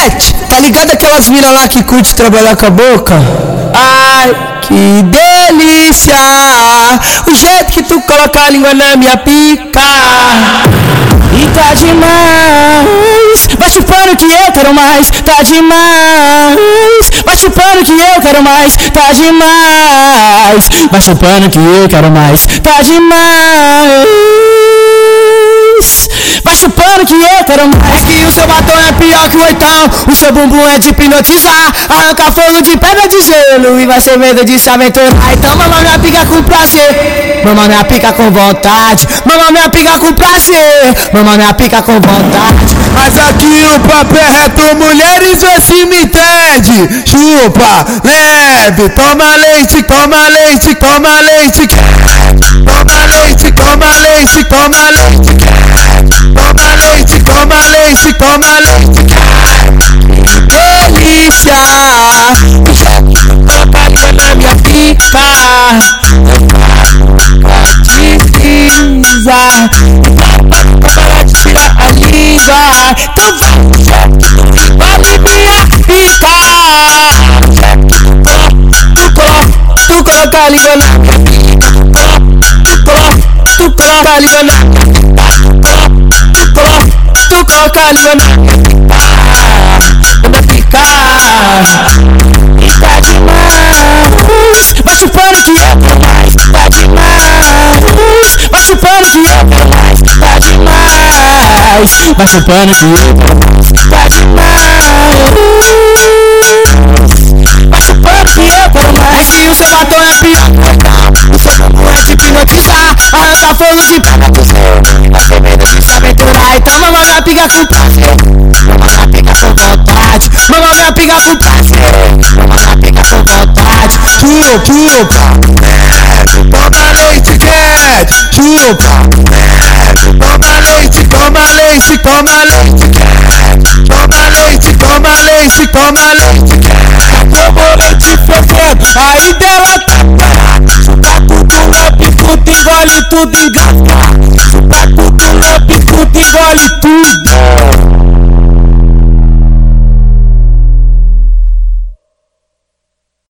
7. Tá ligado aquelas minas lá que curte trabalhar com a boca? Ai, que delícia, o jeito que tu coloca a língua na minha pica. E tá demais, vai chupando que eu quero mais. Tá demais, vai chupando que eu quero mais. Tá demais, vai chupando que eu quero mais. Tá demais, vai chupando que eu quero mais. Que o seu batom é pior que o oitão, o seu bumbum é de hipnotizar. Arranca fogo de pedra de gelo e vai ser medo de se aventurar. Então mama minha pica com prazer, mama minha pica com vontade. Mama minha pica com prazer, mama minha pica com vontade. Mas aqui o papo é reto, mulheres, vê se me entende. Chupa, leve, toma leite, toma leite, toma leite. Toma leite, toma leite, toma leite. Toma leite, toma leite, toma leite. Delícia, coloca a língua na minha pica. Desliza, para de tirar a língua. Então vale minha pica. Tu coloca a língua na minha pica. Tu coloca a língua na minha pica. Tu coloca a língua na minha pica. E tá demais, vai chupando que eu quero mais. Tá demais, vai chupando que eu quero mais. Tá demais, vai chupando que eu quero mais. Tá demais, vai chupando que eu quero mais. Que o seu batom é pior que o oitão, o seu bumbum é de hipnotizar. Arranca fogo de pedra do céu e vai ter medo de se aventurar. Então mama minha pica com prazer, mama minha pica com vontade. Mama minha pica com prazer, mama minha pica com vontade. Chupa, leve, toma leite quente. Chupa, leve, toma leite, toma leite, toma leite quente. Toma leite, toma leite, toma leite quente. Como leite fedendo, aí dela tá parada. Chupa tudo, é picudo, engole tudo, engata.